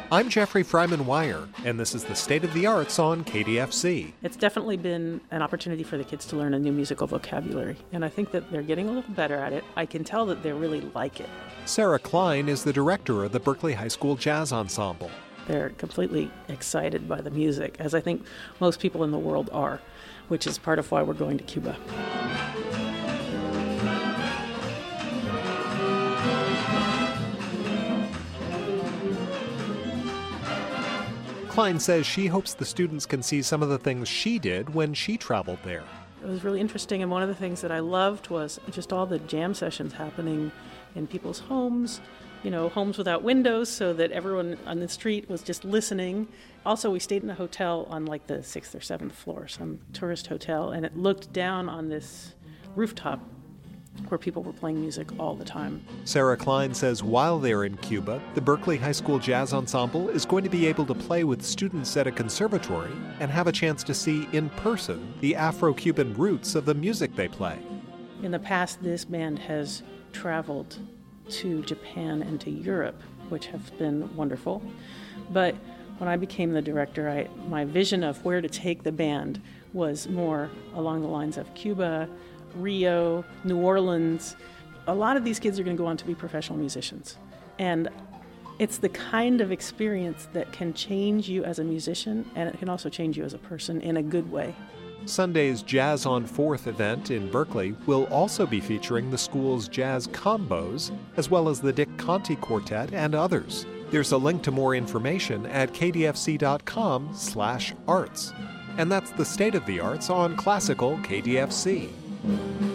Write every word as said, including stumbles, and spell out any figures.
I'm Jeffrey Fryman-Wire, and this is the State of the Arts on K D F C. It's definitely been an opportunity for the kids to learn a new musical vocabulary, and I think that they're getting a little better at it. I can tell that they really like it. Sarah Klein is the director of the Berkeley High School Jazz Ensemble. They're completely excited by the music, as I think most people in the world are, which is part of why we're going to Cuba. Klein says she hopes the students can see some of the things she did when she traveled there. It was really interesting, and one of the things that I loved was just all the jam sessions happening in people's homes, you know, homes without windows, so that everyone on the street was just listening. Also, we stayed in a hotel on like the sixth or seventh floor, some tourist hotel, and it looked down on this rooftop where people were playing music all the time. Sarah Klein says while they're in Cuba, the Berkeley High School Jazz Ensemble is going to be able to play with students at a conservatory and have a chance to see in person the Afro-Cuban roots of the music they play. In the past, this band has traveled to Japan and to Europe, which have been wonderful. But when I became the director, I, my vision of where to take the band was more along the lines of Cuba, Rio, New Orleans. A lot of these kids are going to go on to be professional musicians. And it's the kind of experience that can change you as a musician, and it can also change you as a person in a good way. Sunday's Jazz on Fourth event in Berkeley will also be featuring the school's jazz combos, as well as the Dick Conte Quartet and others. There's a link to more information at kdfc.com slash arts. And that's the State of the Arts on Classical K D F C.